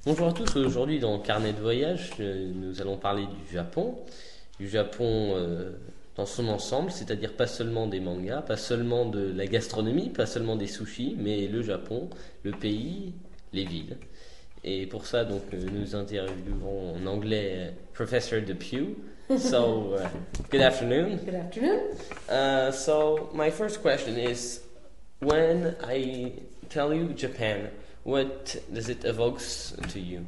Bonjour à tous, aujourd'hui dans Carnet de voyage, nous allons parler du Japon dans son ensemble, c'est-à-dire pas seulement des mangas, pas seulement de la gastronomie, pas seulement des sushis, mais le Japon, le pays, les villes. Et pour ça, donc, nous interviewons en anglais Professor Depew. So, good afternoon. Good afternoon. So, my first question is, when I tell you Japan, what does it evokes to you?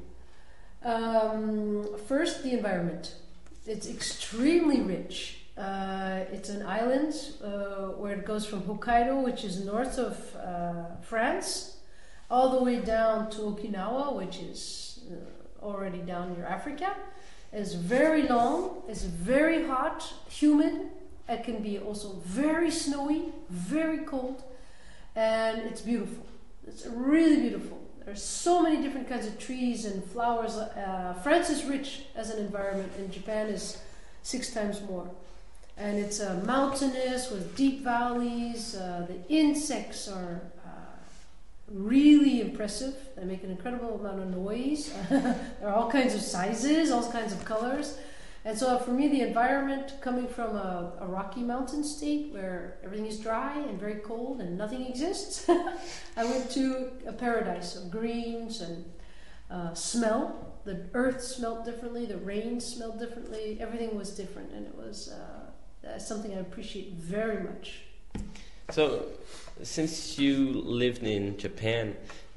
First, the environment. It's extremely rich. It's an island where it goes from Hokkaido, which is north of France, all the way down to Okinawa, which is already down near Africa. It's very long, it's very hot, humid. It can be also very snowy, very cold, and it's beautiful. It's really beautiful. There's so many different kinds of trees and flowers. France is rich as an environment, and Japan is 6 times more. And it's mountainous with deep valleys. The insects are really impressive. They make an incredible amount of noise. There are all kinds of sizes, all kinds of colors. And so for me, the environment coming from a Rocky Mountain state where everything is dry and very cold and nothing exists, I went to a paradise of greens and smell. The earth smelled differently, the rain smelled differently, everything was different, and it was something I appreciate very much. So, since you lived in Japan,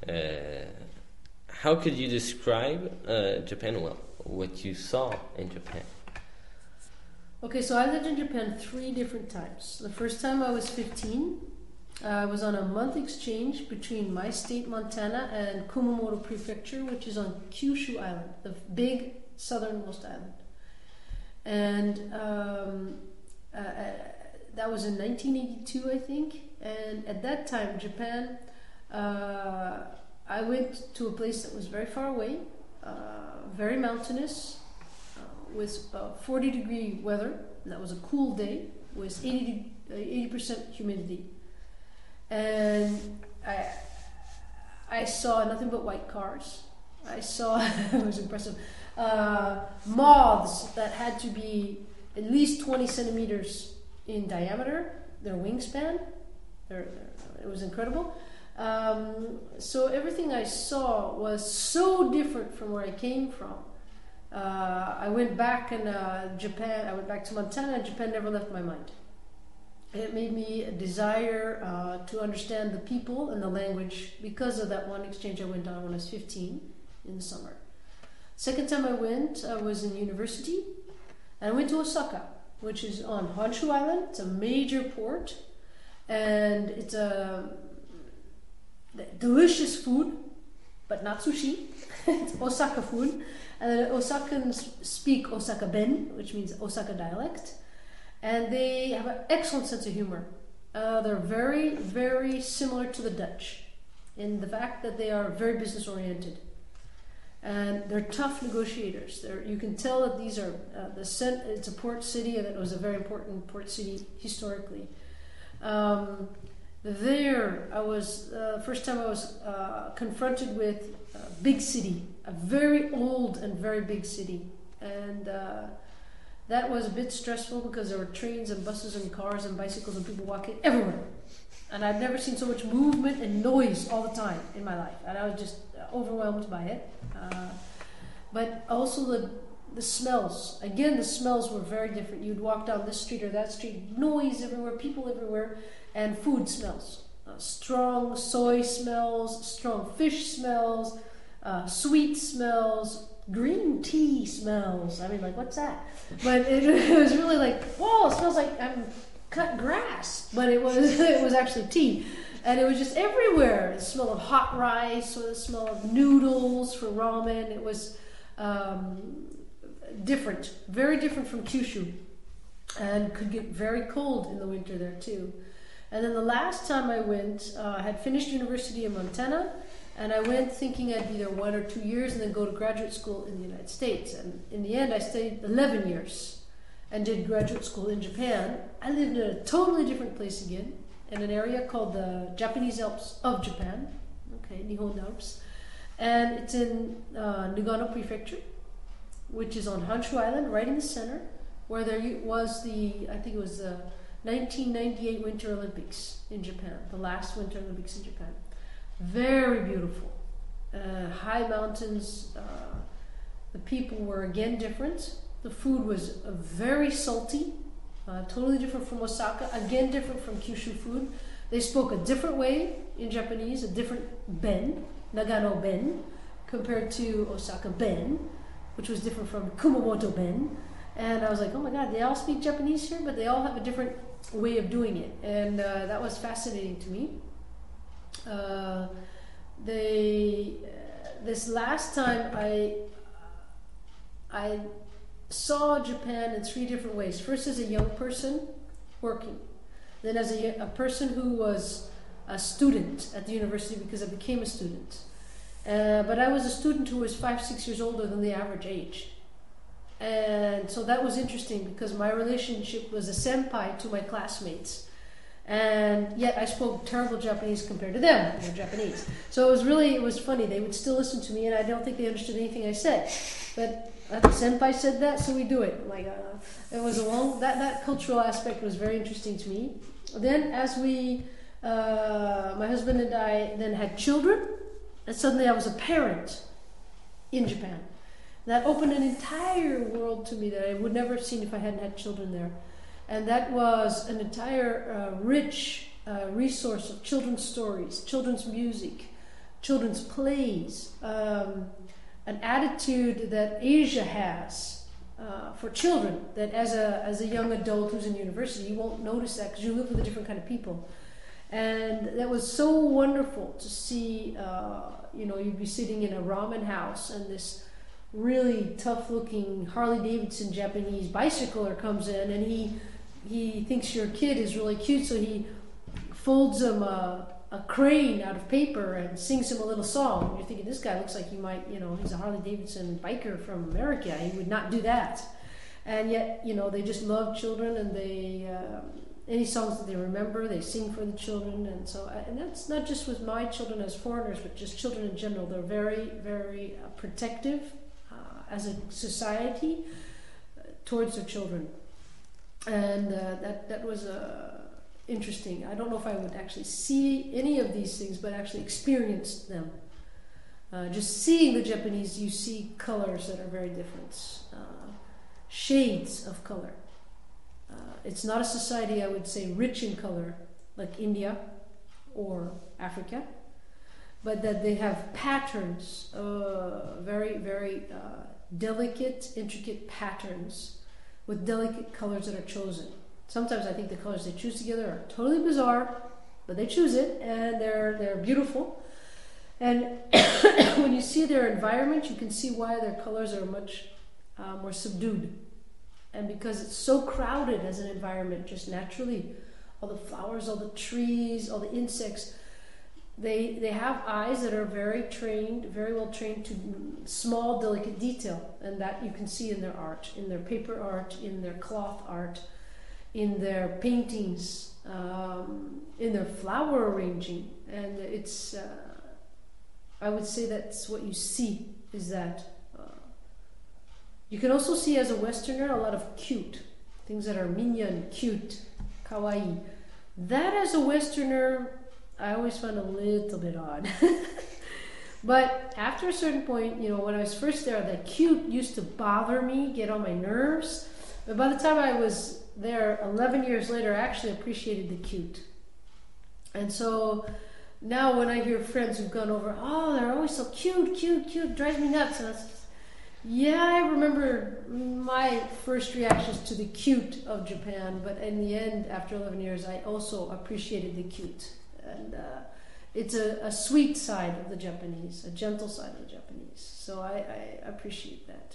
how could you describe Japan? Well, what you saw in Japan. Okay, so I lived in Japan 3 different times. The first time I was 15. I was on a month exchange between my state, Montana, and Kumamoto Prefecture, which is on Kyushu Island, the big southernmost island. And that was in 1982, I think. And at that time, Japan, I went to a place that was very far away, very mountainous, with 40-degree weather. And that was a cool day with 80% humidity. And I saw nothing but white cars. I saw, it was impressive, moths that had to be at least 20 centimeters in diameter, their wingspan. It was incredible. So everything I saw was so different from where I came from. I went back in Japan, I went back to Montana, and Japan never left my mind. It made me a desire to understand the people and the language because of that one exchange I went on when I was 15 in the summer. Second time I went, I was in university, and I went to Osaka, which is on Honshu Island. It's a major port, and it's a delicious food, but not sushi. It's Osaka food. And the Osakans speak Osaka Ben, which means Osaka dialect. And they have an excellent sense of humor. They're very, very similar to the Dutch in the fact that they are very business oriented. And they're tough negotiators. You can tell that these are, it's a port city, and it was a very important port city historically. There, I was, first time I was confronted with a big city, a very old and very big city. And that was a bit stressful because there were trains and buses and cars and bicycles and people walking everywhere. And I've never seen so much movement and noise all the time in my life. And I was just overwhelmed by it. But also the smells. Again, the smells were very different. You'd walk down this street or that street, noise everywhere, people everywhere, and food smells. Strong soy smells, strong fish smells, sweet smells, green tea smells. I mean, like, what's that? But it was really like, whoa, it smells like I'm cut grass. But it was actually tea. And it was just everywhere. The smell of hot rice, or the smell of noodles for ramen. It was different, very different from Kyushu. And could get very cold in the winter there too. And then the last time I went, I had finished university in Montana, and I went thinking I'd be there 1 or 2 years and then go to graduate school in the United States. And in the end, I stayed 11 years and did graduate school in Japan. I lived in a totally different place again, in an area called the Japanese Alps of Japan, okay, Nihon Alps. And it's in Nagano Prefecture, which is on Honshu Island, right in the center, where there was I think it was the 1998 Winter Olympics in Japan, the last Winter Olympics in Japan. Very beautiful. High mountains. The people were again different. The food was very salty, totally different from Osaka, again different from Kyushu food. They spoke a different way in Japanese, a different ben, Nagano ben, compared to Osaka ben, which was different from Kumamoto ben. And I was like, oh my God, they all speak Japanese here, but they all have a different way of doing it. And that was fascinating to me. This last time I saw Japan in 3 different ways. First as a young person working, then as a person who was a student at the university because I became a student. But I was a student who was 5-6 years older than the average age. And so that was interesting because my relationship was a senpai to my classmates. And yet I spoke terrible Japanese compared to them. They're Japanese. So it was funny. They would still listen to me and I don't think they understood anything I said. But the senpai said that, so we do it. Like it was that cultural aspect was very interesting to me. Then as my husband and I then had children, and suddenly I was a parent in Japan. That opened an entire world to me that I would never have seen if I hadn't had children there. And that was an entire rich resource of children's stories, children's music, children's plays, an attitude that Asia has for children, that as a young adult who's in university, you won't notice that because you live with a different kind of people. And that was so wonderful to see, you'd be sitting in a ramen house and this really tough-looking Harley-Davidson Japanese bicycler comes in and he thinks your kid is really cute, so he folds him a crane out of paper and sings him a little song. You're thinking, this guy looks like he might, he's a Harley-Davidson biker from America. He would not do that. And yet, they just love children and they... any songs that they remember, they sing for the children, and that's not just with my children as foreigners, but just children in general. They're very, very protective as a society towards their children, and that was interesting. I don't know if I would actually see any of these things, but actually experience them. Just seeing the Japanese, you see colors that are very different, shades of color. It's not a society, I would say, rich in color like India or Africa, but that they have patterns, very, very delicate, intricate patterns with delicate colors that are chosen. Sometimes I think the colors they choose together are totally bizarre, but they choose it and they're beautiful. And when you see their environment, you can see why their colors are much more subdued. And because it's so crowded as an environment, just naturally, all the flowers, all the trees, all the insects, they have eyes that are very well trained to small, delicate detail. And that you can see in their art, in their paper art, in their cloth art, in their paintings, in their flower arranging. And it's, I would say that's what you see, is that. You can also see as a Westerner a lot of cute, things that are mignon, cute, kawaii. That as a Westerner, I always found a little bit odd. But after a certain point, when I was first there, the cute used to bother me, get on my nerves. But by the time I was there 11 years later, I actually appreciated the cute. And so now when I hear friends who've gone over, oh, they're always so cute, drives me nuts. And yeah, I remember my first reactions to the cute of Japan, but in the end, after 11 years, I also appreciated the cute. And it's a sweet side of the Japanese, a gentle side of the Japanese. So I appreciate that.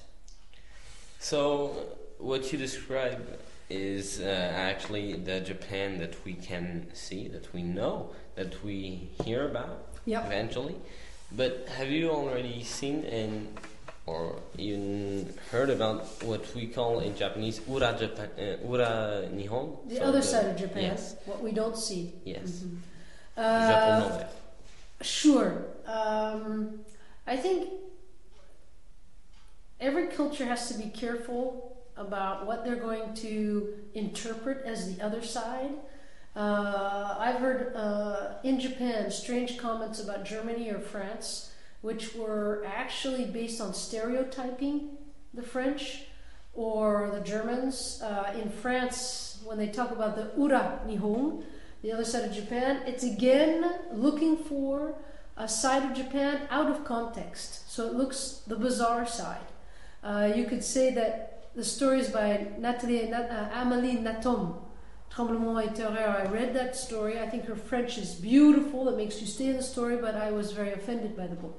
So what you describe is actually the Japan that we can see, that we know, that we hear about eventually. But have you already seen or even heard about what we call in Japanese Ura Nihon? The other side of Japan, yes. What we don't see. Yes. Mm-hmm. Sure. I I think every culture has to be careful about what they're going to interpret as the other side. I've heard in Japan strange comments about Germany or France, which were actually based on stereotyping the French or the Germans. In France, when they talk about the Ura Nihon, the other side of Japan, it's again looking for a side of Japan out of context. So it looks the bizarre side. You could say that the stories by Amélie Nothomb, Tremblement et Terreur, I read that story. I think her French is beautiful. It makes you stay in the story, but I was very offended by the book.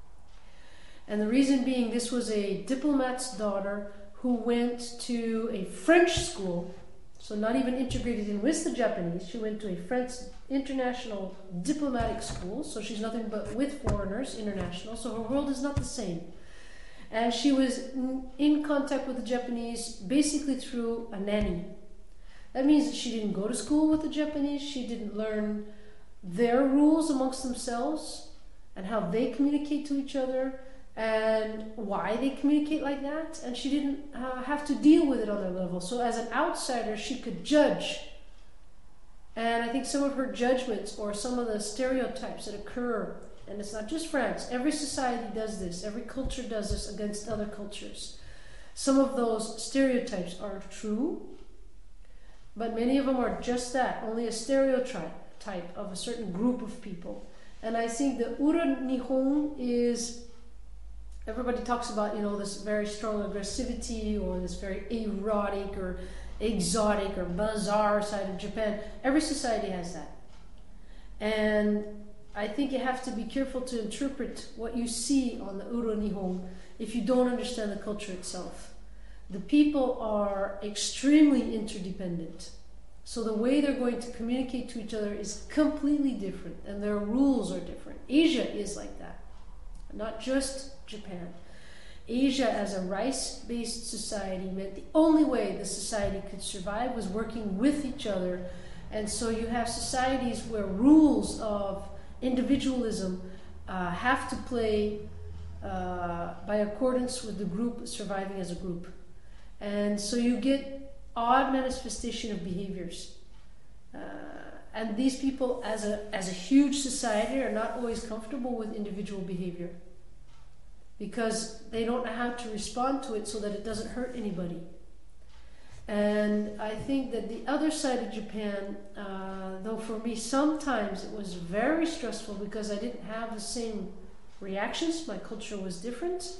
And the reason being, this was a diplomat's daughter who went to a French school, so not even integrated in with the Japanese. She went to a French international diplomatic school, so she's nothing but with foreigners, international, so her world is not the same. And she was in contact with the Japanese basically through a nanny. That means that she didn't go to school with the Japanese, she didn't learn their rules amongst themselves and how they communicate to each other and why they communicate like that, and she didn't have to deal with it on their level. So as an outsider, she could judge. And I think some of her judgments or some of the stereotypes that occur, and it's not just France, every society does this, every culture does this against other cultures. Some of those stereotypes are true, but many of them are just that, only a stereotype of a certain group of people. And I think the Ura Nihon is, everybody talks about, this very strong aggressivity or this very erotic or exotic or bizarre side of Japan. Every society has that. And I think you have to be careful to interpret what you see on the Ura Nihon if you don't understand the culture itself. The people are extremely interdependent. So the way they're going to communicate to each other is completely different, and their rules are different. Asia is like that, not just Japan. Asia as a rice-based society meant the only way the society could survive was working with each other. And so you have societies where rules of individualism have to play by accordance with the group surviving as a group. And so you get odd manifestation of behaviors. And these people, as a huge society, are not always comfortable with individual behavior because they don't know how to respond to it so that it doesn't hurt anybody. And I think that the other side of Japan, though for me sometimes it was very stressful because I didn't have the same reactions, my culture was different.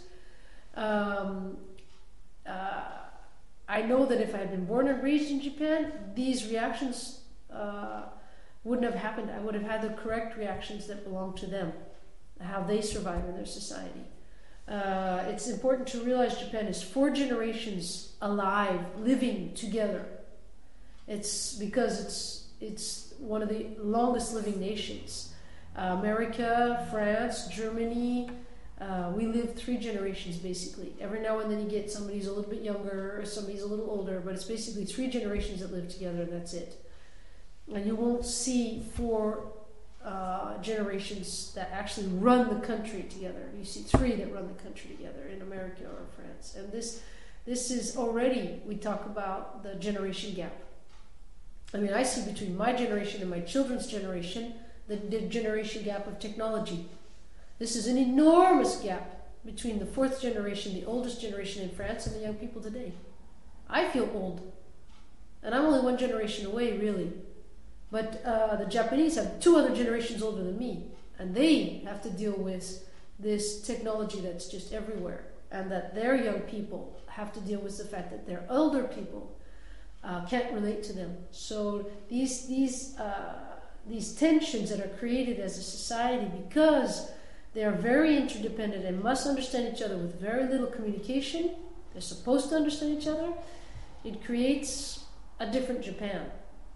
I know that if I had been born and raised in Japan, these reactions wouldn't have happened. I would have had the correct reactions that belong to them, how they survive in their society. It's important to realize Japan is 4 generations alive, living together. It's because it's one of the longest living nations. America, France, Germany, we live 3 generations basically. Every now and then you get somebody's a little bit younger or somebody's a little older, but it's basically 3 generations that live together, and that's it. And you won't see 4 generations that actually run the country together. You see 3 that run the country together in America or France. And this is already, we talk about the generation gap. I mean, I see between my generation and my children's generation the generation gap of technology. This is an enormous gap between the 4th generation, the oldest generation in France, and the young people today. I feel old, and I'm only 1 generation away, really. But the Japanese have 2 other generations older than me, and they have to deal with this technology that's just everywhere, and that their young people have to deal with the fact that their older people can't relate to them. So these tensions that are created as a society because they are very interdependent and must understand each other with very little communication. They're supposed to understand each other. It creates a different Japan.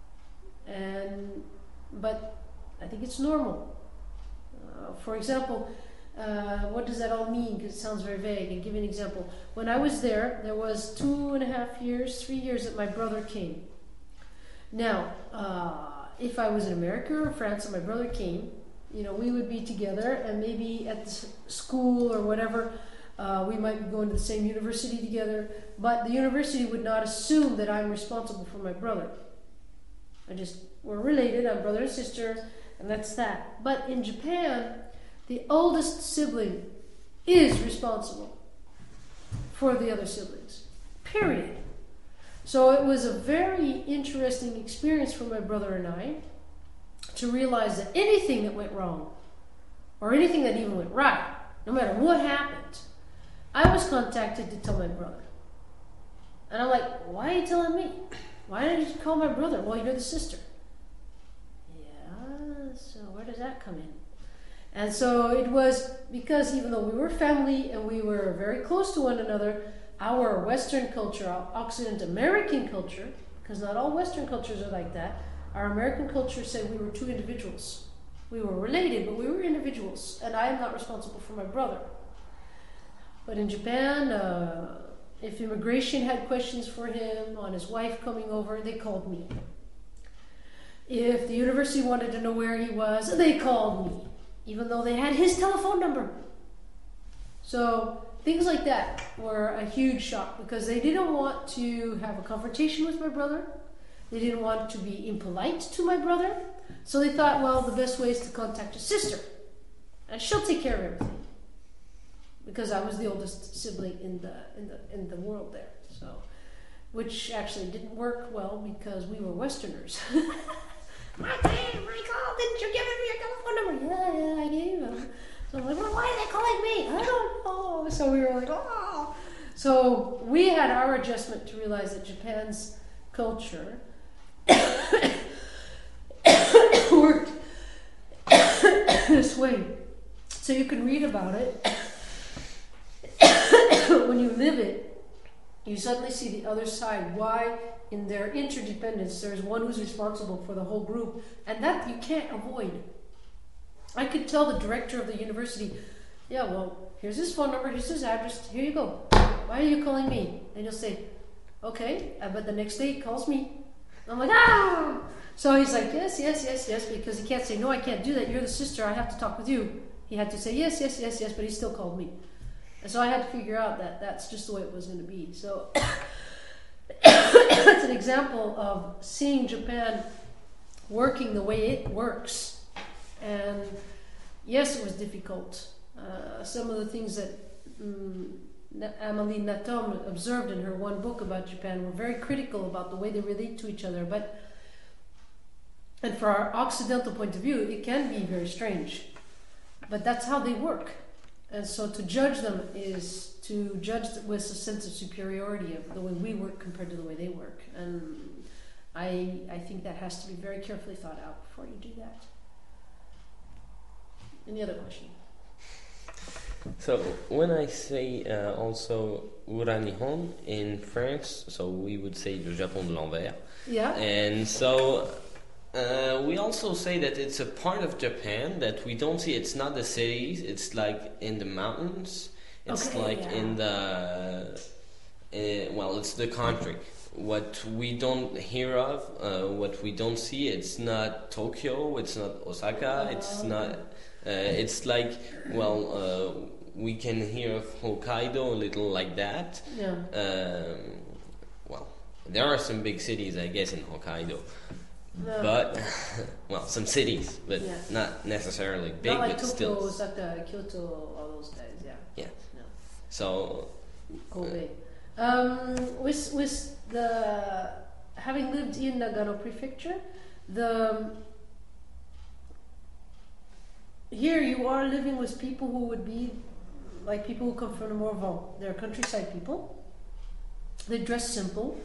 But I think it's normal. For example, what does that all mean? Because it sounds very vague. I'll give you an example. When I was there was 2.5 years, 3 years that my brother came. Now, if I was in America or France and my brother came, we would be together, and maybe at the school or whatever, we might be going to the same university together, but the university would not assume that I'm responsible for my brother. We're related, I'm brother and sister, and that's that. But in Japan, the oldest sibling is responsible for the other siblings, period. So it was a very interesting experience for my brother and I to realize that anything that went wrong, or anything that even went right, no matter what happened, I was contacted to tell my brother. And I'm like, why are you telling me? Why didn't you call my brother? Well, you're the sister. Yeah, so where does that come in? And so it was because even though we were family and we were very close to one another, our Western culture, our Occident American culture, because not all Western cultures are like that, our American culture said we were two individuals. We were related, but we were individuals, and I am not responsible for my brother. But in Japan, if immigration had questions for him on his wife coming over, they called me. If the university wanted to know where he was, they called me, even though they had his telephone number. So things like that were a huge shock because they didn't want to have a confrontation with my brother. They didn't want to be impolite to my brother. So they thought, well, the best way is to contact his sister, and she'll take care of everything. Because I was the oldest sibling in the world there, so which actually didn't work well because we were Westerners. Michael, didn't you give him your telephone number? Yeah, I gave him. So I'm like, well, why are they calling me? I don't know. So we were like, oh. So we had our adjustment to realize that Japan's culture worked this way. So you can read about it. When you live it, you suddenly see the other side. Why, in their interdependence, there's one who's responsible for the whole group, and that you can't avoid. I could tell the director of the university, yeah, well, here's his phone number, here's his address, here you go. Why are you calling me? And he'll say, okay, but the next day he calls me. I'm like, ah! So he's like, yes, because he can't say, no, I can't do that, you're the sister, I have to talk with you. He had to say, yes, but he still called me. And so I had to figure out that that's just the way it was going to be. So that's an example of seeing Japan working the way it works. And yes, it was difficult. Some of the things that Amélie Nothomb observed in her one book about Japan were very critical about the way they relate to each other. And for our Occidental point of view, it can be very strange. But that's how they work. And so to judge them is to judge with a sense of superiority of the way we work compared to the way they work. And I think that has to be very carefully thought out before you do that. Any other question? So when I say also Ura Nihon in France, so we would say le Japon de l'envers. Yeah. And so we also say that it's a part of Japan that we don't see. It's not the cities. It's like in the mountains. It's in the it's the country. What we don't hear of, what we don't see. It's not Tokyo. It's not Osaka. It's not. It's like we can hear of Hokkaido a little like that. Yeah. There are some big cities, I guess, in Hokkaido. No. But, some cities, but not necessarily big, not like but Tokyo, still. Osaka, Kyoto, all those guys, yeah. Yeah. No. So. Kobe. With the having lived in Nagano Prefecture, here you are living with people who would be like people who come from the Morvan. They're countryside people. They dress simple.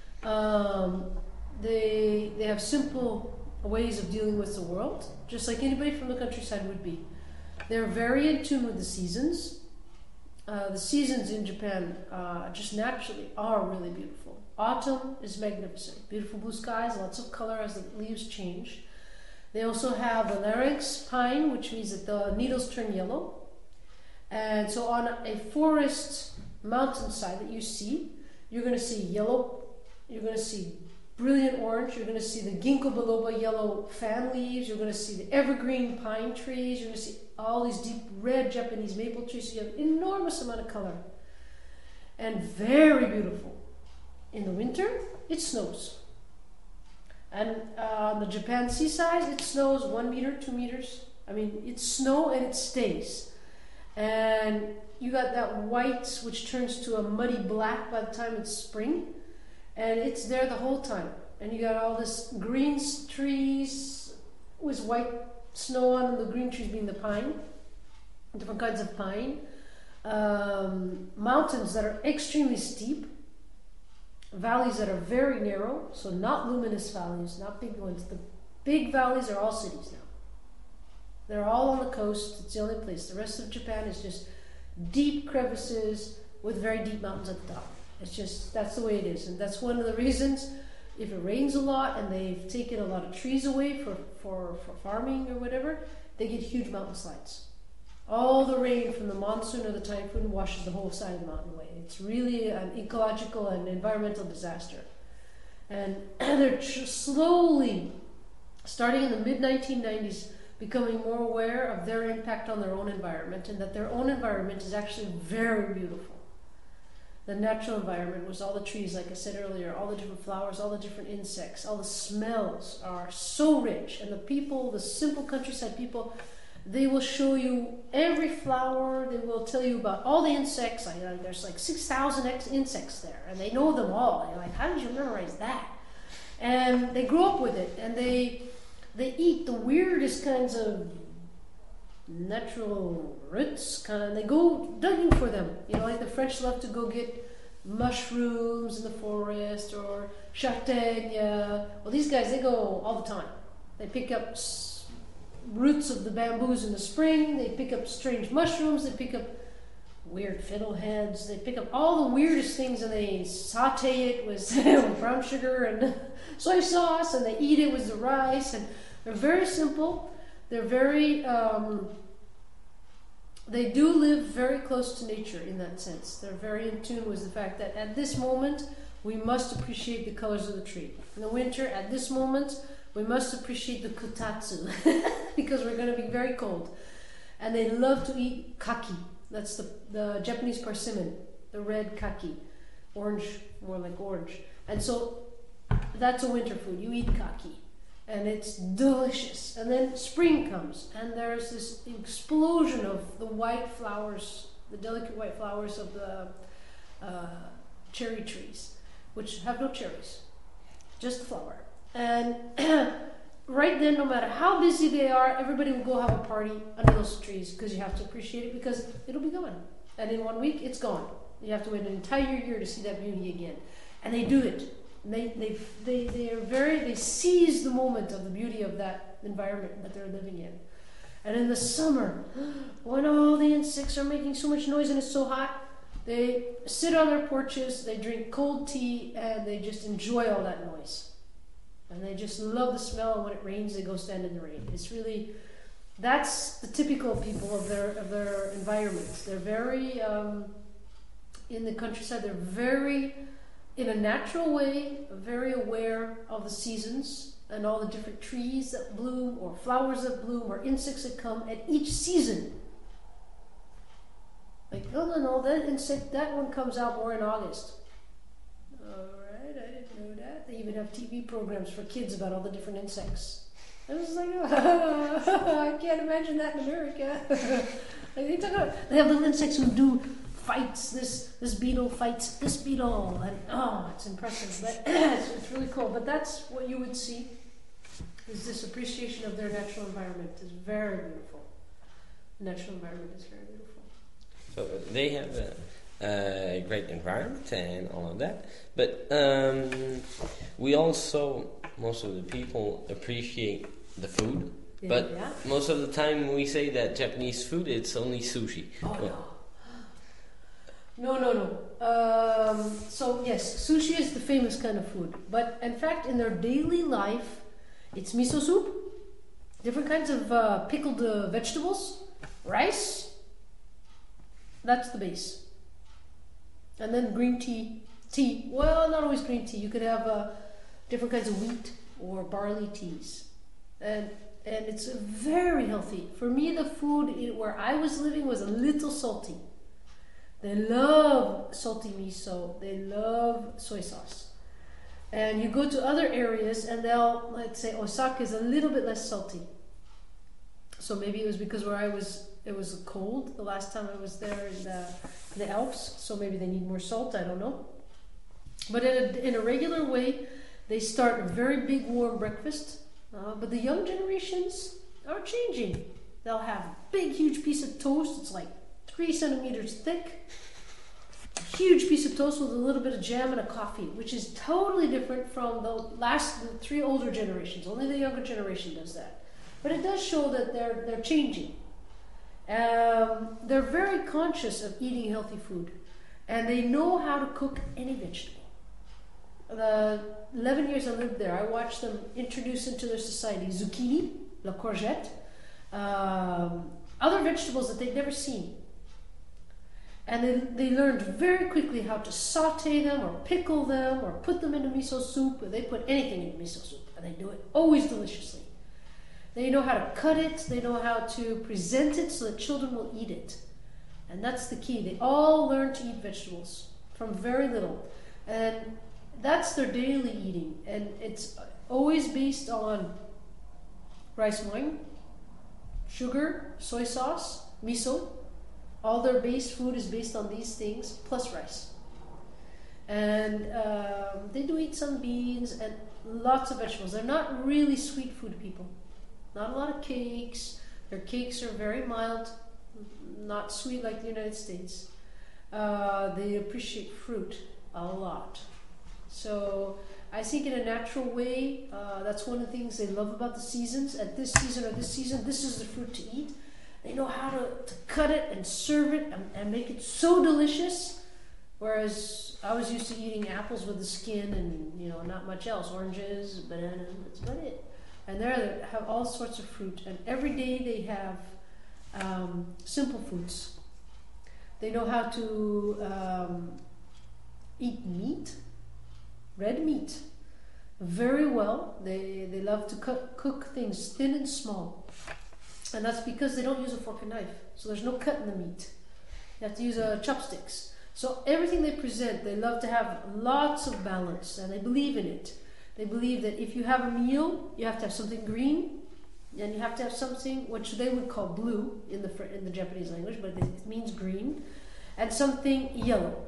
They have simple ways of dealing with the world, just like anybody from the countryside would be. They're very in tune with the seasons. The seasons in Japan just naturally are really beautiful. Autumn is magnificent. Beautiful blue skies, lots of color as the leaves change. They also have the larynx pine, which means that the needles turn yellow. And so on a forest mountainside that you see, you're going to see yellow, you're going to see brilliant orange. You're going to see the ginkgo biloba yellow fan leaves. You're going to see the evergreen pine trees. You're going to see all these deep red Japanese maple trees. So you have an enormous amount of color. And very beautiful. In the winter, it snows. And on the Japan seaside, it snows 1 meter, 2 meters. I mean, it's snow and it stays. And you got that white, which turns to a muddy black by the time it's spring. And it's there the whole time. And you got all this green trees with white snow on them, the green trees being the pine, different kinds of pine. Mountains that are extremely steep. Valleys that are very narrow, so not luminous valleys, not big ones. The big valleys are all cities now. They're all on the coast. It's the only place. The rest of Japan is just deep crevices with very deep mountains at the top. It's just, that's the way it is. And that's one of the reasons, if it rains a lot and they've taken a lot of trees away for farming or whatever, they get huge mountain slides. All the rain from the monsoon or the typhoon washes the whole side of the mountain away. It's really an ecological and environmental disaster. And they're slowly, starting in the mid-1990s, becoming more aware of their impact on their own environment, and that their own environment is actually very beautiful. The natural environment was all the trees, like I said earlier, all the different flowers, all the different insects, all the smells are so rich. And the people, the simple countryside people, they will show you every flower. They will tell you about all the insects. There's like 6,000 insects there, and they know them all. And you're like, how did you memorize that? And they grow up with it, and they eat the weirdest kinds of natural roots, and they go digging for them. Like the French love to go get mushrooms in the forest or châtaigne. Well, these guys, they go all the time. They pick up roots of the bamboos in the spring. They pick up strange mushrooms. They pick up weird fiddleheads. They pick up all the weirdest things, and they saute it with brown sugar and soy sauce, and they eat it with the rice. And they're very simple. They're very they do live very close to nature in that sense. They're very in tune with the fact that at this moment we must appreciate the colors of the tree. In the winter, at this moment, we must appreciate the kotatsu because we're going to be very cold. And they love to eat kaki. That's the Japanese persimmon, the red kaki. Orange, more like orange. And so that's a winter food. You eat kaki. And it's delicious. And then spring comes, and there's this explosion of the white flowers, the delicate white flowers of the cherry trees, which have no cherries, just the flower. And right then, no matter how busy they are, everybody will go have a party under those trees because you have to appreciate it because it'll be gone. And in 1 week, it's gone. You have to wait an entire year to see that beauty again. And they do it. They seize the moment of the beauty of that environment that they're living in. And in the summer, when all the insects are making so much noise and it's so hot, they sit on their porches, they drink cold tea, and they just enjoy all that noise. And they just love the smell, and when it rains, they go stand in the rain. It's really, that's the typical people of their environments. They're very, in the countryside, they're very, in a natural way, very aware of the seasons and all the different trees that bloom, or flowers that bloom, or insects that come at each season. Like, no, that insect, that one comes out more in August. Alright, I didn't know that. They even have TV programs for kids about all the different insects. I was like, I can't imagine that in America. They have little insects who do fights. This beetle fights this beetle, and it's impressive. But it's really cool. But that's what you would see, is this appreciation of their natural environment is very beautiful. The natural environment is very beautiful. So they have a great environment and all of that, but we also, most of the people appreciate the food, but most of the time we say that Japanese food, it's only sushi. No. So yes, sushi is the famous kind of food, but in fact in their daily life, it's miso soup, different kinds of pickled vegetables, rice. That's the base. And then green tea. Well, not always green tea. You could have different kinds of wheat or barley teas, and it's very healthy. For me, the food where I was living was a little salty. They love salty miso. They love soy sauce. And you go to other areas and they'll, let's say Osaka is a little bit less salty. So maybe it was because where I was, it was cold the last time I was there in the Alps. So maybe they need more salt, I don't know. But in a regular way, they start a very big warm breakfast. But the young generations are changing. They'll have a big, huge piece of toast. It's like 3 centimeters thick. A huge piece of toast with a little bit of jam and a coffee, which is totally different from the 3 older generations. Only the younger generation does that. But it does show that they're changing. They're very conscious of eating healthy food. And they know how to cook any vegetable. The 11 years I lived there, I watched them introduce into their society zucchini, la courgette, other vegetables that they'd never seen. And they learned very quickly how to saute them or pickle them or put them into miso soup. They put anything into miso soup and they do it always deliciously. They know how to cut it, they know how to present it so that children will eat it. And that's the key. They all learn to eat vegetables from very little. And that's their daily eating, and it's always based on rice wine, sugar, soy sauce, miso. All their base food is based on these things, plus rice. And they do eat some beans and lots of vegetables. They're not really sweet food people. Not a lot of cakes. Their cakes are very mild, not sweet like the United States. They appreciate fruit a lot. So I think in a natural way, that's one of the things they love about the seasons. At this season or this season, this is the fruit to eat. They know how to cut it and serve it and make it so delicious. Whereas I was used to eating apples with the skin and not much else. Oranges, bananas, that's about it. And there they have all sorts of fruit. And every day they have simple foods. They know how to eat meat. Red meat, very well. They love to cook things thin and small. And that's because they don't use a fork and knife. So there's no cut in the meat. You have to use chopsticks. So everything they present, they love to have lots of balance. And they believe in it. They believe that if you have a meal, you have to have something green. And you have to have something which they would call blue in the Japanese language. But it means green. And something yellow.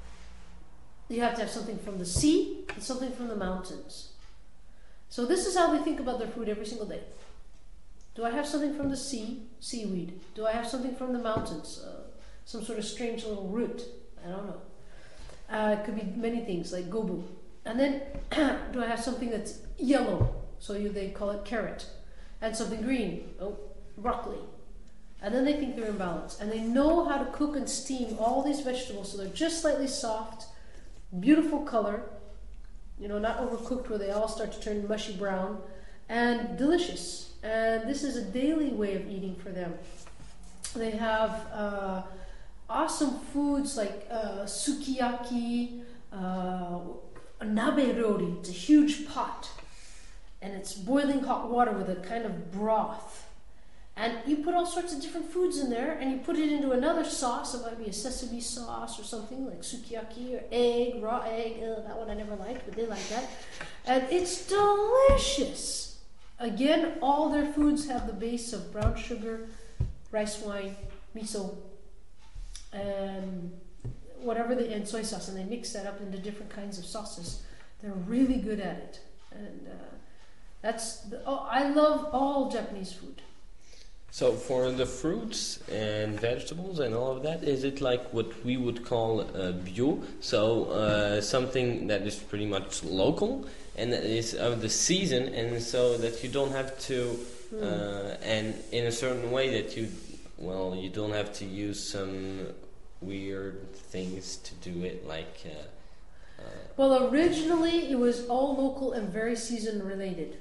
You have to have something from the sea and something from the mountains. So this is how they think about their food every single day. Do I have something from the sea? Seaweed. Do I have something from the mountains? Some sort of strange little root. I don't know. It could be many things like gobu. And then do I have something that's yellow? So they call it carrot. And something green. Oh, broccoli. And then they think they're in balance. And they know how to cook and steam all these vegetables so they're just slightly soft. Beautiful color, not overcooked where they all start to turn mushy brown, and delicious. And this is a daily way of eating for them. They have awesome foods like sukiyaki, nabe rori. It's a huge pot, and it's boiling hot water with a kind of broth. And you put all sorts of different foods in there, and you put it into another sauce. It might be a sesame sauce or something like sukiyaki or egg, raw egg. That one I never liked, but they like that. And it's delicious. Again, all their foods have the base of brown sugar, rice wine, miso, and and soy sauce, and they mix that up into different kinds of sauces. They're really good at it, and I love all Japanese food. So for the fruits and vegetables and all of that, is it like what we would call bio? So something that is pretty much local and that is of the season, and so that you don't have to, and in a certain way that you don't have to use some weird things to do it, like. Well, originally it was all local and very season related.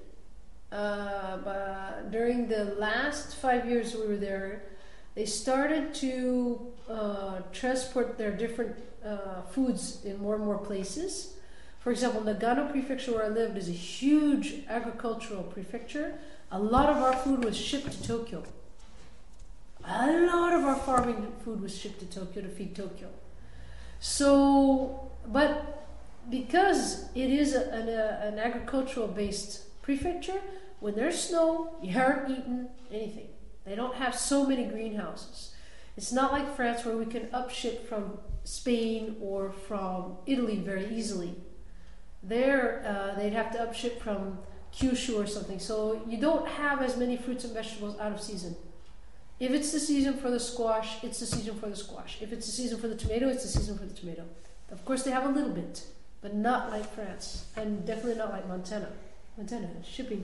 But during the last 5 years we were there, they started to transport their different foods in more and more places. For example, Nagano Prefecture, where I lived, is a huge agricultural prefecture. A lot of our food was shipped to Tokyo. A lot of our farming food was shipped to Tokyo to feed Tokyo. So, but because it is an agricultural-based prefecture, when there's snow, you aren't eating anything. They don't have so many greenhouses. It's not like France where we can upship from Spain or from Italy very easily. There, they'd have to upship from Kyushu or something. So you don't have as many fruits and vegetables out of season. If it's the season for the squash, it's the season for the squash. If it's the season for the tomato, it's the season for the tomato. Of course, they have a little bit, but not like France, and definitely not like Montana. Montana is shipping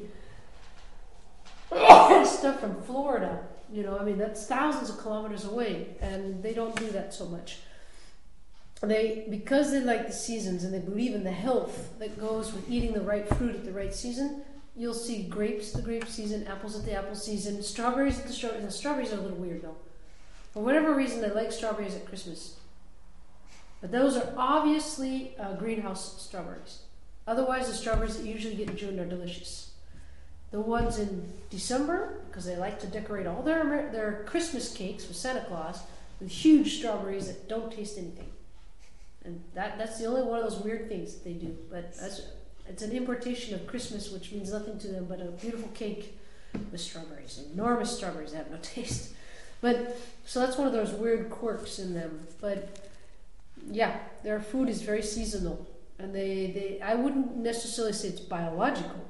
stuff from Florida. You know, I mean, that's thousands of kilometers away, and they don't do that so much. Because they like the seasons and they believe in the health that goes with eating the right fruit at the right season, you'll see grapes at the grape season, apples at the apple season, strawberries at the strawberries. Now, strawberries are a little weird though. For whatever reason, they like strawberries at Christmas. But those are obviously greenhouse strawberries. Otherwise, the strawberries that you usually get in June are delicious. The ones in December, because they like to decorate all their Christmas cakes with Santa Claus with huge strawberries that don't taste anything. And that's the only one of those weird things that they do. But it's an importation of Christmas, which means nothing to them but a beautiful cake with strawberries. Enormous strawberries that have no taste. But so that's one of those weird quirks in them. But yeah, their food is very seasonal. And I wouldn't necessarily say it's biological.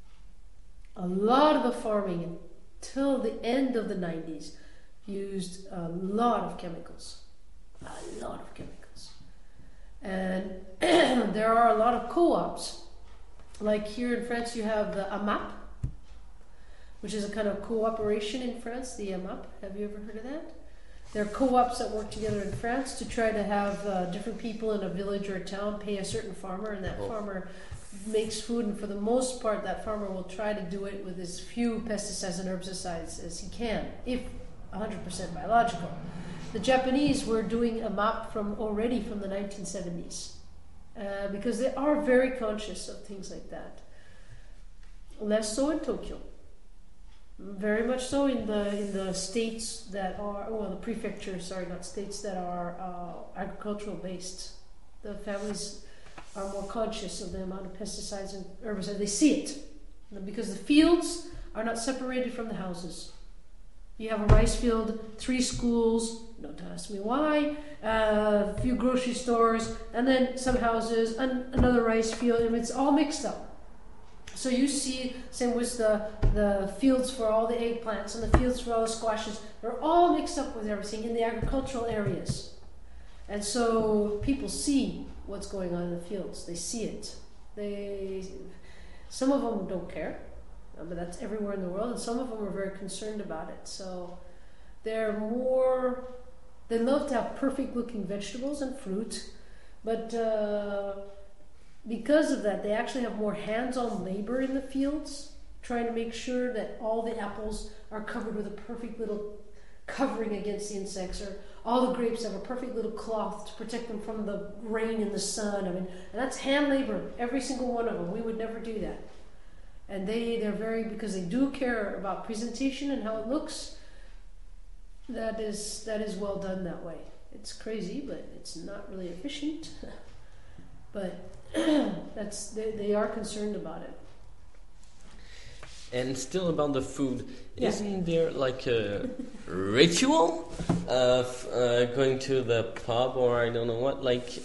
A lot of the farming until the end of the 90s used a lot of chemicals. A lot of chemicals. And there are a lot of co-ops. Like here in France, you have the AMAP, which is a kind of cooperation in France, the AMAP. Have you ever heard of that? There are co-ops that work together in France to try to have different people in a village or a town pay a certain farmer, and that farmer makes food, and for the most part, that farmer will try to do it with as few pesticides and herbicides as he can, if 100% biological. The Japanese were doing AMAP already from the 1970s. Because they are very conscious of things like that. Less so in Tokyo. Very much so in the states that are, the prefectures, not states that are agricultural based. The families are more conscious of the amount of pesticides and herbicides. They see it. Because the fields are not separated from the houses. You have a rice field, 3 schools, don't ask me why, a few grocery stores, and then some houses, and another rice field, and it's all mixed up. So you see, same with the fields for all the eggplants and the fields for all the squashes, they're all mixed up with everything in the agricultural areas. And so people see what's going on in the fields. They see it. Some of them don't care. But that's everywhere in the world, and some of them are very concerned about it. So they love to have perfect looking vegetables and fruit, but because of that, they actually have more hands-on labor in the fields, trying to make sure that all the apples are covered with a perfect little covering against the insects, or all the grapes have a perfect little cloth to protect them from the rain and the sun. And that's hand labor, every single one of them. We would never do that. And they're very, because they do care about presentation and how it looks, that is well done that way. It's crazy, but it's not really efficient. But they are concerned about it. And still about the food, isn't there like a ritual of going to the pub or I don't know what, like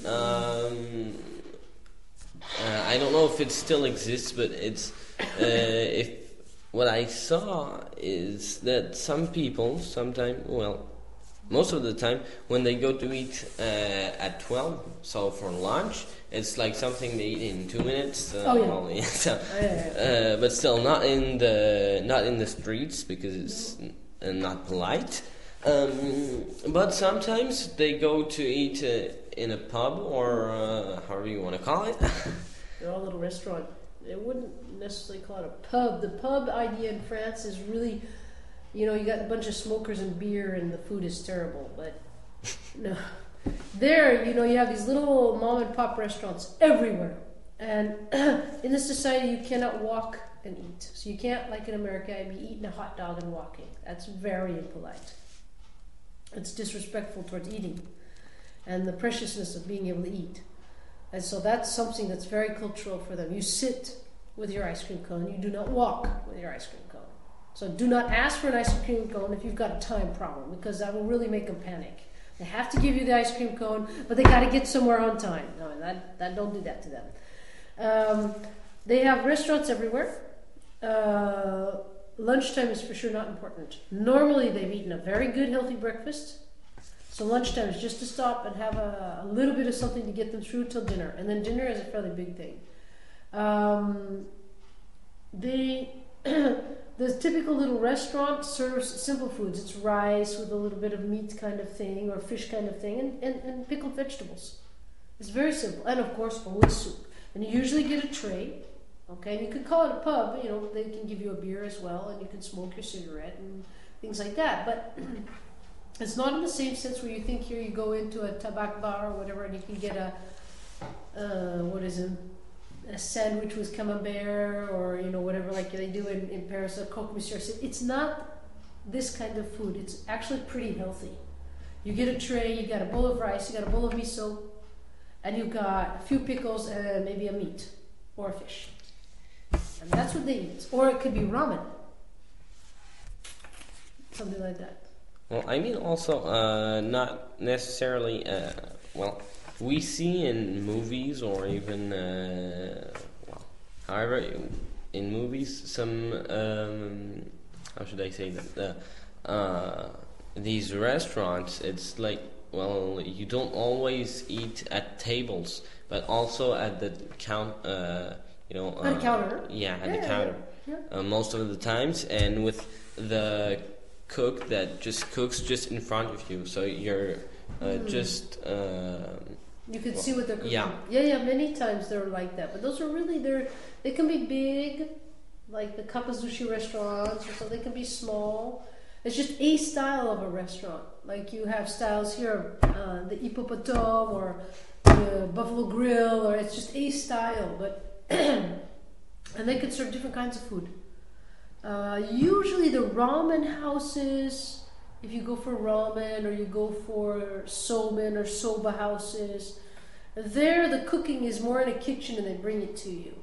I don't know if it still exists, but it's if what I saw is that some people most of the time when they go to eat at 12, so for lunch, it's like something they eat in 2 minutes. But still not in the streets because it's not polite. But sometimes they go to eat in a pub or however you want to call it. They're all little restaurant. They wouldn't necessarily call it a pub. The pub idea in France is really, you got a bunch of smokers and beer and the food is terrible. But no, there, you have these little mom and pop restaurants everywhere. And in this society, you cannot walk and eat. So you can't, like in America, be eating a hot dog and walking. That's very impolite. It's disrespectful towards eating and the preciousness of being able to eat. And so that's something that's very cultural for them. You sit with your ice cream cone. You do not walk with your ice cream cone. So do not ask for an ice cream cone if you've got a time problem, because that will really make them panic. They have to give you the ice cream cone, but they got to get somewhere on time. No, that don't do that to them. They have restaurants everywhere. Lunchtime is for sure not important. Normally they've eaten a very good healthy breakfast, so lunchtime is just to stop and have a little bit of something to get them through till dinner, and then dinner is a fairly big thing. The typical little restaurant serves simple foods. It's rice with a little bit of meat kind of thing or fish kind of thing, and pickled vegetables. It's very simple, and of course always soup. And you usually get a tray. Okay, and you could call it a pub, you know, they can give you a beer as well, and you can smoke your cigarette and things like that. But it's not in the same sense where you think here you go into a tabac bar or whatever, and you can get a sandwich with camembert, or, you know, whatever, like they do in Paris, a croque monsieur. It's not this kind of food. It's actually pretty healthy. You get a tray, you got a bowl of rice, you got a bowl of miso, and you got a few pickles and maybe a meat or a fish. And that's what they eat. Or it could be ramen. Something like that. Well, I mean also not necessarily, we see in movies or even, however, in movies some, how should I say that, these restaurants, it's like, well, you don't always eat at tables, but also at the counter. At the counter. Yeah, at the counter. Yeah. Most of the times, and with the cook that just cooks just in front of you, so you're just. You can see what they're cooking. Yeah. Many times they're like that, but those are really they can be big, like the Kapazushi restaurants, or so they can be small. It's just a style of a restaurant. Like you have styles here, the Hippopotame or the Buffalo Grill, or it's just a style, but. And they can serve different kinds of food. Usually the ramen houses, if you go for ramen or you go for somen or soba houses, there the cooking is more in a kitchen and they bring it to you.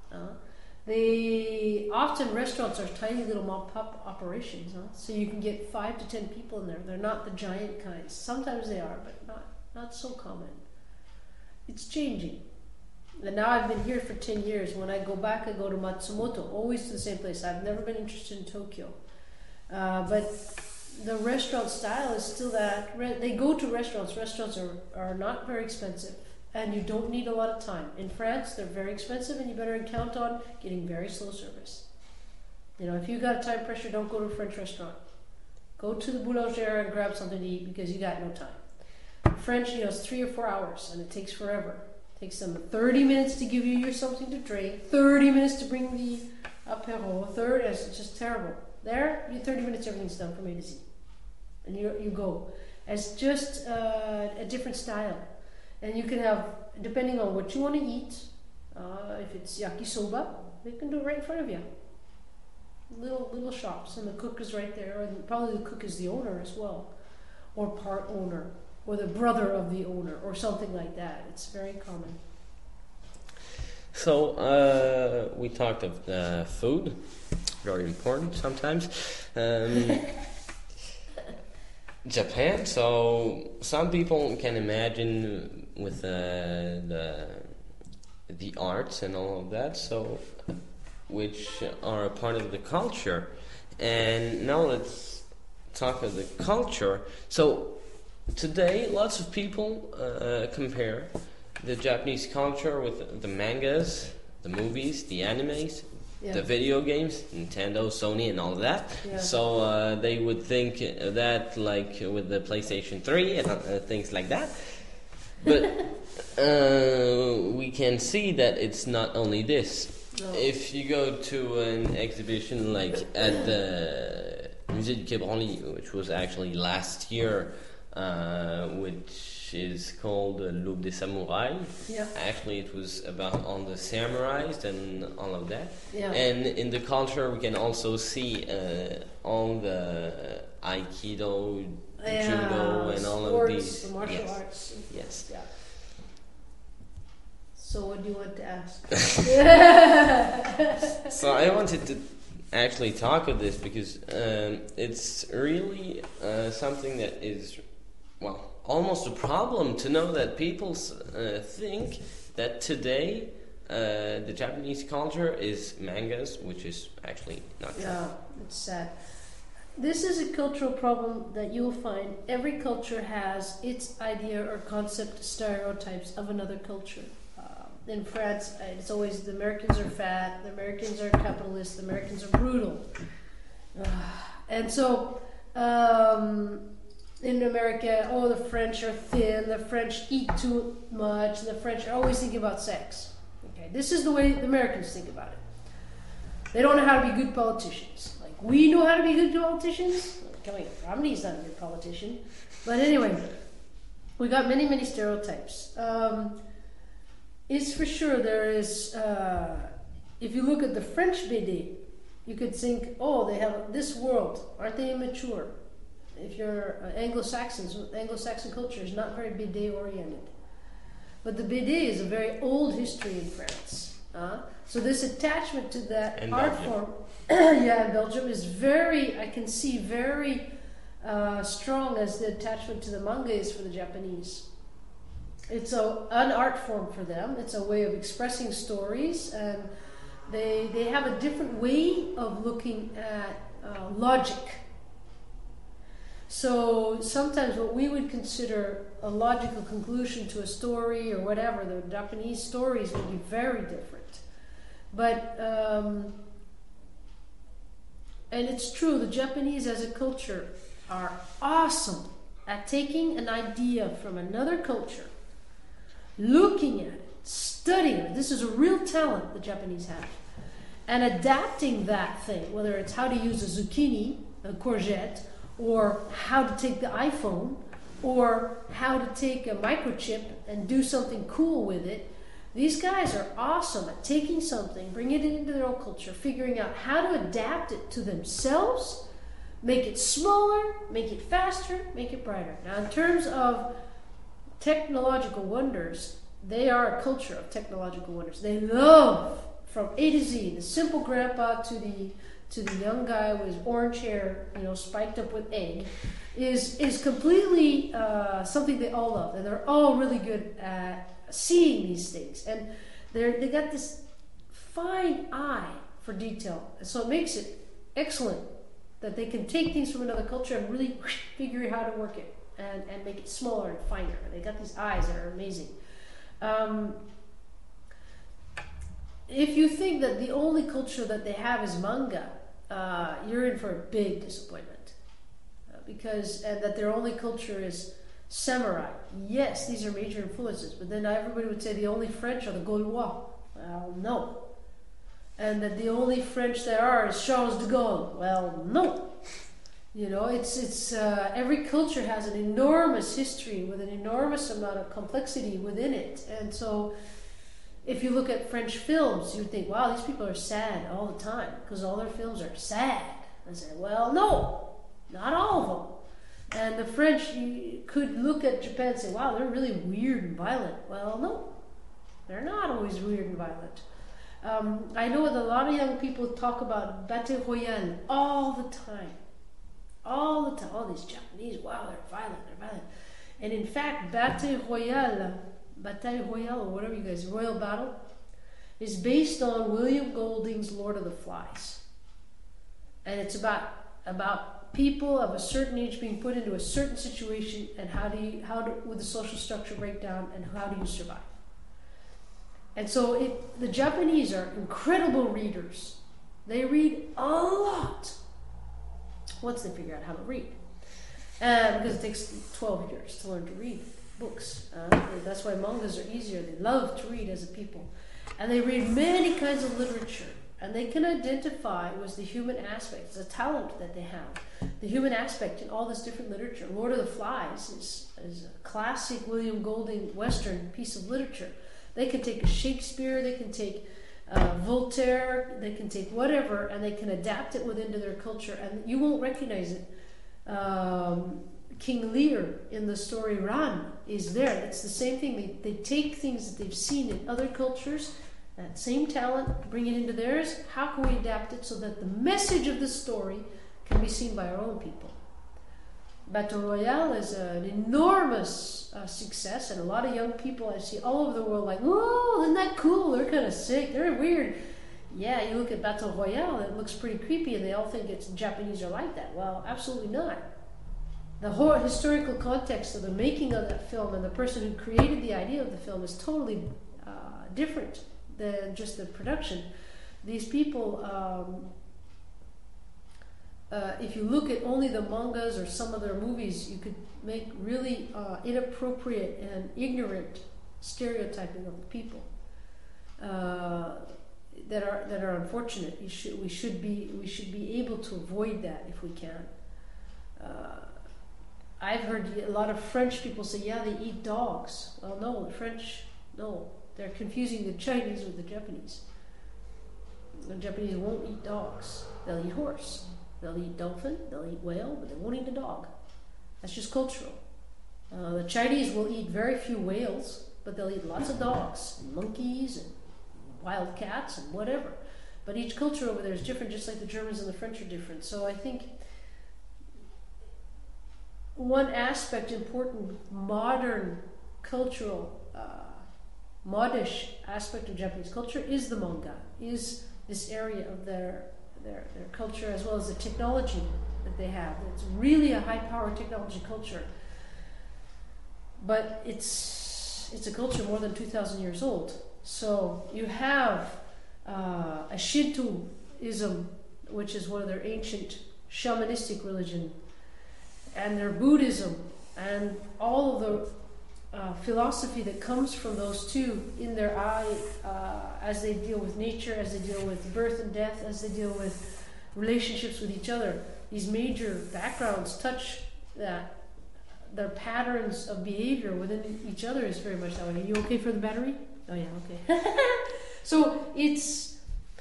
Restaurants are tiny little mom-pop operations, so you can get 5 to 10 people in there. They're not the giant kinds. Sometimes they are, but not so common. It's changing. And now I've been here for 10 years. When I go back, I go to Matsumoto, always to the same place. I've never been interested in Tokyo. But the restaurant style is still that. They go to restaurants. Restaurants are not very expensive, and you don't need a lot of time. In France, they're very expensive, and you better count on getting very slow service. You know, if you got time pressure, don't go to a French restaurant. Go to the boulangère and grab something to eat because you got no time. French, it's 3 or 4 hours, and it takes forever. Takes them 30 minutes to give you something to drink, 30 minutes to bring the apéro, it's just terrible. There, in 30 minutes everything's done from A to Z. And you go. It's just a different style. And you can have, depending on what you want to eat, if it's yakisoba, they can do it right in front of you. Little shops, and the cook is right there, and probably the cook is the owner as well, or part owner, or the brother of the owner, or something like that. It's very common. So, we talked of food, very important sometimes. Japan, so some people can imagine with the arts and all of that, so which are a part of the culture. And now let's talk of the culture. So, today, lots of people compare the Japanese culture with the mangas, the movies, the animes, the video games, Nintendo, Sony, and all of that. Yeah. So they would think that, like with the PlayStation 3 and things like that. But we can see that it's not only this. No. If you go to an exhibition like at the Musée du Quai Branly, which was actually last year, which which is called L'Aube des Samouraïs. Yeah. Actually, it was about on the samurais and all of that. Yeah. And in the culture, we can also see all the Aikido, Judo, and all sports, of these. the martial Yes. arts. Yes. Yeah. So what do you want to ask? So I wanted to actually talk of this because it's really something that is, well, almost a problem to know that people think that today the Japanese culture is mangas, which is actually not true. Yeah, it's sad. This is a cultural problem that you'll find every culture has its idea or concept, stereotypes of another culture. In France, it's always the Americans are fat, the Americans are capitalist, the Americans are brutal. And so in America, the French are thin, the French eat too much, the French are always thinking about sex. Okay, this is the way the Americans think about it. They don't know how to be good politicians. Like, we know how to be good politicians. Romney's not a good politician. But anyway, we got many, many stereotypes. It's for sure there is, if you look at the French BD, you could think, they have this world. Aren't they immature? If you're Anglo-Saxon culture is not very BD oriented. But the BD is a very old history in France. So this attachment to that And art Belgium. form, in Belgium is very, I can see very strong as the attachment to the manga is for the Japanese. It's an art form for them. It's a way of expressing stories, and they have a different way of looking at logic. So sometimes what we would consider a logical conclusion to a story or whatever, the Japanese stories would be very different. But and it's true, the Japanese as a culture are awesome at taking an idea from another culture, looking at it, studying it. This is a real talent the Japanese have. And adapting that thing, whether it's how to use a zucchini, a courgette, or how to take the iPhone, or how to take a microchip and do something cool with it. These guys are awesome at taking something, bringing it into their own culture, figuring out how to adapt it to themselves, make it smaller, make it faster, make it brighter. Now, in terms of technological wonders, they are a culture of technological wonders. They love, from A to Z, the simple grandpa to the young guy with his orange hair, spiked up with egg, is completely something they all love, and they're all really good at seeing these things, and they got this fine eye for detail, so it makes it excellent that they can take things from another culture and really figure out how to work it and make it smaller and finer. They got these eyes that are amazing. If you think that the only culture that they have is manga, you're in for a big disappointment, and that their only culture is samurai. Yes, these are major influences, but then everybody would say the only French are the Gaulois. Well, no. And that the only French there are is Charles de Gaulle. Well, no. It's every culture has an enormous history with an enormous amount of complexity within it, and so if you look at French films, you would think, wow, these people are sad all the time because all their films are sad. I say, well, no, not all of them. And the French, you could look at Japan and say, wow, they're really weird and violent. Well, no, they're not always weird and violent. I know that a lot of young people talk about Battle Royale all the time. All the time. All these Japanese, wow, they're violent. And in fact, Battle Royale, or whatever you guys, Royal Battle, is based on William Golding's Lord of the Flies. And it's about people of a certain age being put into a certain situation, and how would the social structure break down, and how do you survive? And so the Japanese are incredible readers. They read a lot once they figure out how to read. Because it takes 12 years to learn to read books. That's why mangas are easier. They love to read as a people. And they read many kinds of literature. and they can identify with the human aspect, the talent that they have, the human aspect in all this different literature. Lord of the Flies is a classic William Golding Western piece of literature. They can take a Shakespeare, they can take Voltaire, they can take whatever, and they can adapt it within their culture, and you won't recognize it. King Lear in the story Ran is there. It's the same thing. They take things that they've seen in other cultures, that same talent, bring it into theirs. How can we adapt it so that the message of the story can be seen by our own people? Battle Royale is an enormous success, and a lot of young people I see all over the world like, whoa, isn't that cool? They're kind of sick. They're weird. Yeah, you look at Battle Royale, it looks pretty creepy, and they all think it's Japanese are like that. Well, absolutely not. The whole historical context of the making of that film and the person who created the idea of the film is totally different than just the production. These people, if you look at only the mangas or some of their movies, you could make really inappropriate and ignorant stereotyping of people that are unfortunate. We should be able to avoid that if we can. I've heard a lot of French people say, yeah, they eat dogs. Well, no, the French, no. They're confusing the Chinese with the Japanese. The Japanese won't eat dogs. They'll eat horse. They'll eat dolphin, they'll eat whale, but they won't eat a dog. That's just cultural. The Chinese will eat very few whales, but they'll eat lots of dogs, and monkeys, and wild cats, and whatever. But each culture over there is different, just like the Germans and the French are different. So I think one aspect, important modern cultural, modish aspect of Japanese culture is the manga, is this area of their culture, as well as the technology that they have. It's really a high-powered technology culture, but it's a culture more than 2,000 years old. So you have a Shintoism, which is one of their ancient shamanistic religion, and their Buddhism, and all of the philosophy that comes from those two in their eye as they deal with nature, as they deal with birth and death, as they deal with relationships with each other. These major backgrounds touch that. Their patterns of behavior within each other is very much that way. Are you okay for the battery? Oh yeah, okay. So it's,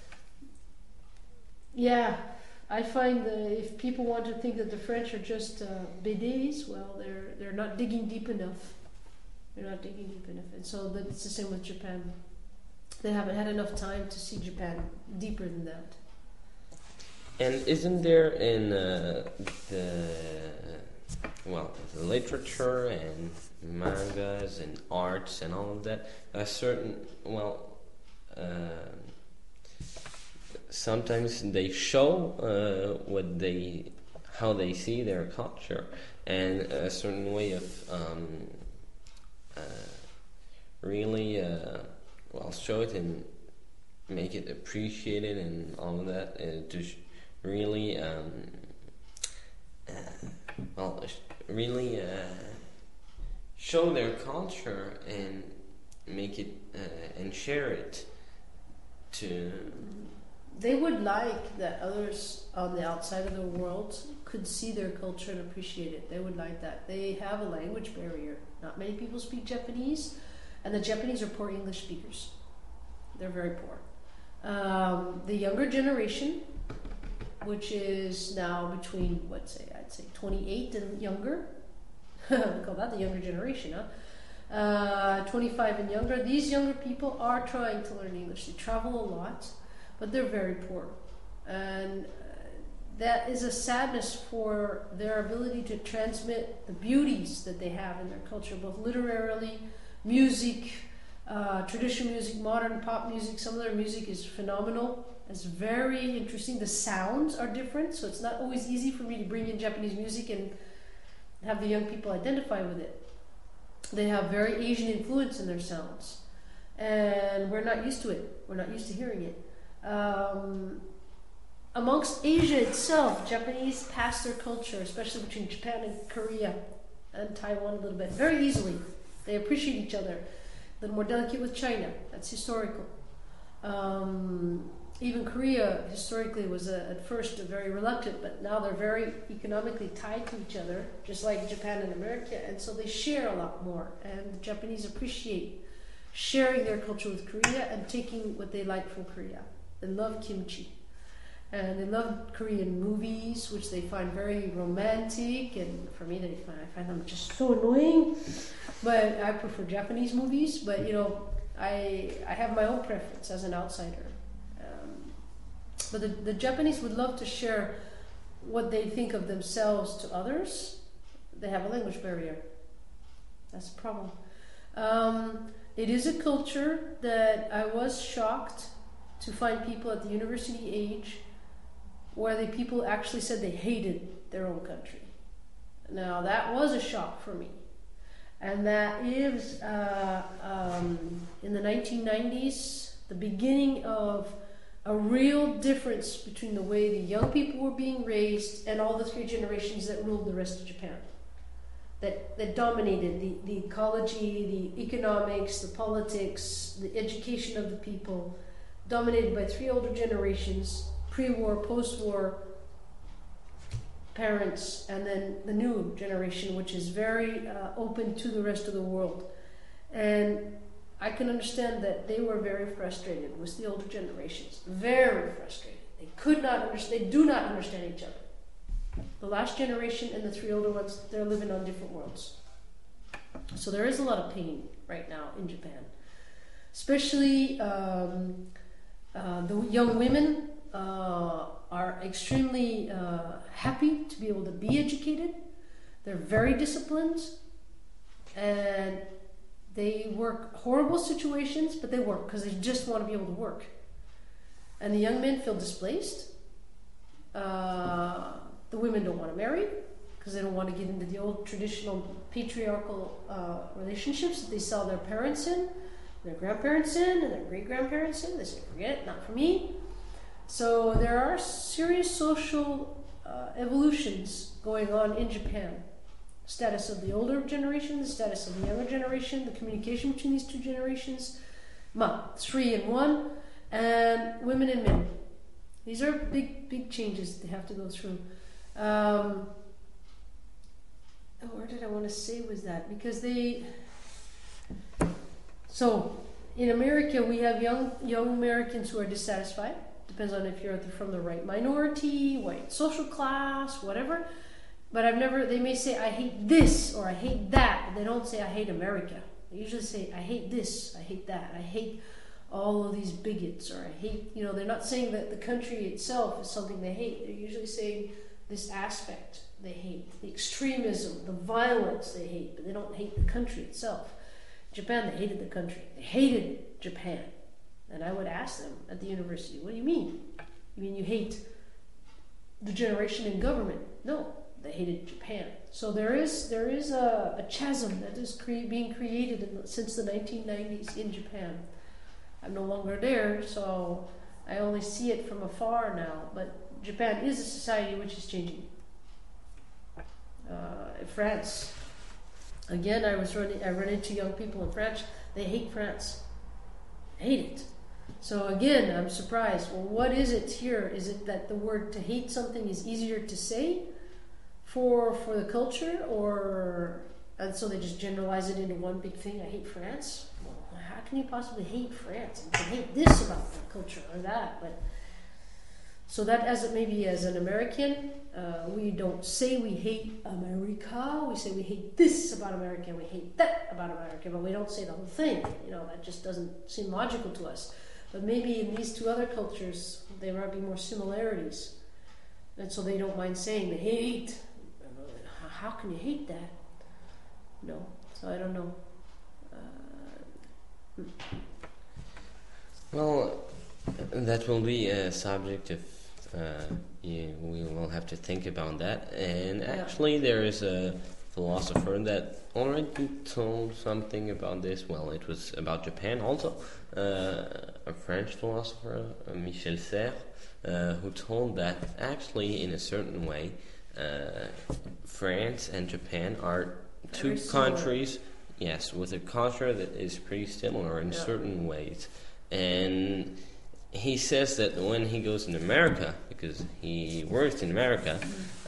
yeah, I find that if people want to think that the French are just BDs, well, they're not digging deep enough. They're not digging deep enough. And so it's the same with Japan. They haven't had enough time to see Japan deeper than that. And isn't there in the literature and mangas and arts and all of that a certain, sometimes they show how they see their culture, and a certain way of really show it and make it appreciated and all of that, to really show their culture and make it and share it to. They would like that others on the outside of the world could see their culture and appreciate it. They would like that. They have a language barrier. Not many people speak Japanese, and the Japanese are poor English speakers. They're very poor. The younger generation, which is now between, I'd say 28 and younger, we call that the younger generation, huh? 25 and younger. These younger people are trying to learn English. They travel a lot, but they're very poor. And that is a sadness for their ability to transmit the beauties that they have in their culture, both literarily, music, traditional music, modern pop music. Some of their music is phenomenal. It's very interesting. The sounds are different, so it's not always easy for me to bring in Japanese music and have the young people identify with it. They have very Asian influence in their sounds, and we're not used to it. We're not used to hearing it. Amongst Asia itself, Japanese pass their culture, especially between Japan and Korea and Taiwan a little bit, very easily. They appreciate each other. A little more delicate with China. That's historical. even Korea historically was at first very reluctant, but now they're very economically tied to each other, just like Japan and America, and so they share a lot more. And the Japanese appreciate sharing their culture with Korea and taking what they like from Korea. They love kimchi. And they love Korean movies, which they find very romantic, and for me, I find them just so annoying. But I prefer Japanese movies. But I have my own preference as an outsider. But the Japanese would love to share what they think of themselves to others. They have a language barrier. That's the problem. It is a culture that I was shocked to find people at the university age where the people actually said they hated their own country. Now that was a shock for me. And that is in the 1990s, the beginning of a real difference between the way the young people were being raised and all the three generations that ruled the rest of Japan. That dominated the ecology, the economics, the politics, the education of the people, dominated by three older generations, pre-war, post-war parents, and then the new generation, which is very open to the rest of the world. And I can understand that they were very frustrated with the older generations, very frustrated. They could not understand, they do not understand each other. The last generation and the three older ones, they're living on different worlds. So there is a lot of pain right now in Japan. Especially the young women are extremely happy to be able to be educated. They're very disciplined, and they work horrible situations, but they work because they just want to be able to work. And the young men feel displaced. The women don't want to marry because they don't want to get into the old traditional patriarchal relationships that they saw their parents in, their grandparents in, and their great-grandparents in. They say, forget it, not for me. So there are serious social evolutions going on in Japan. Status of the older generation, the status of the younger generation, the communication between these two generations, 3 in 1, and women and men. These are big changes they have to go through. Where did I want to say was that? Because so in America we have young Americans who are dissatisfied. Depends on if you're from the right minority, white social class, whatever. But they may say, I hate this, or I hate that, but they don't say, I hate America. They usually say, I hate this, I hate that, I hate all of these bigots, or I hate, they're not saying that the country itself is something they hate. They're usually saying this aspect they hate, the extremism, the violence they hate, but they don't hate the country itself. Japan, they hated the country. They hated Japan. And I would ask them at the university, what do you mean? You mean you hate the generation in government? No, they hated Japan. So there is a chasm that is being created since the 1990s in Japan. I'm no longer there, so I only see it from afar now. But Japan is a society which is changing. France, again, I run into young people in France. They hate France. Hate it. So again, I'm surprised. Well, what is it here? Is it that the word to hate something is easier to say for the culture, and so they just generalize it into one big thing? I hate France. Well, how can you possibly hate France? You can hate this about the culture or that, but so that as an American, we don't say we hate America. We say we hate this about America, and we hate that about America, but we don't say the whole thing. That just doesn't seem logical to us. But maybe in these two other cultures, there might be more similarities, and so they don't mind saying they hate. How can you hate that? No, so I don't know. Well, that will be a subject of we will have to think about that. And actually, there is a philosopher that already told something about this. Well, it was about Japan also. A French philosopher, Michel Serres, who told that actually, in a certain way, France and Japan are two countries, yes, with a culture that is pretty similar in certain ways. And he says that when he goes in America, because he works in America,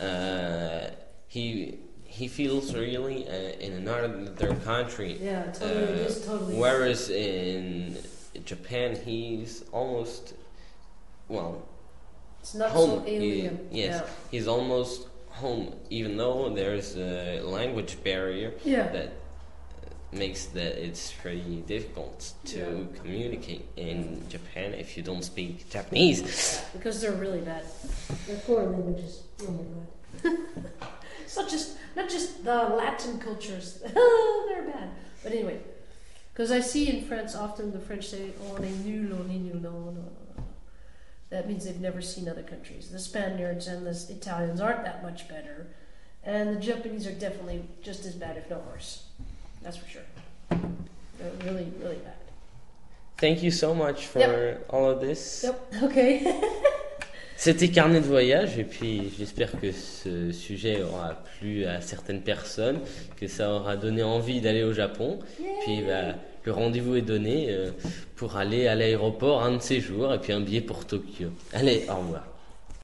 he feels really in another country. Yeah, totally. It is totally. Whereas in Japan, he's almost, well, it's not home. so alien. Yes, he's almost home, even though there's a language barrier that makes that it's pretty difficult to communicate in Japan if you don't speak Japanese. Yeah, because they're really bad. Their foreign language is really bad. It's not just the Latin cultures. They're bad. But anyway, because I see in France often the French say "on est nul, on est nul." No. That means they've never seen other countries. The Spaniards and the Italians aren't that much better, and the Japanese are definitely just as bad, if not worse. That's for sure. They're really, really bad. Thank you so much for all of this. Yep. Okay. C'était Carnet de voyage, et puis j'espère que ce sujet aura plu à certaines personnes, que ça aura donné envie d'aller au Japon. Puis le rendez-vous est donné pour aller à l'aéroport un de ces jours, et puis un billet pour Tokyo. Allez, au revoir.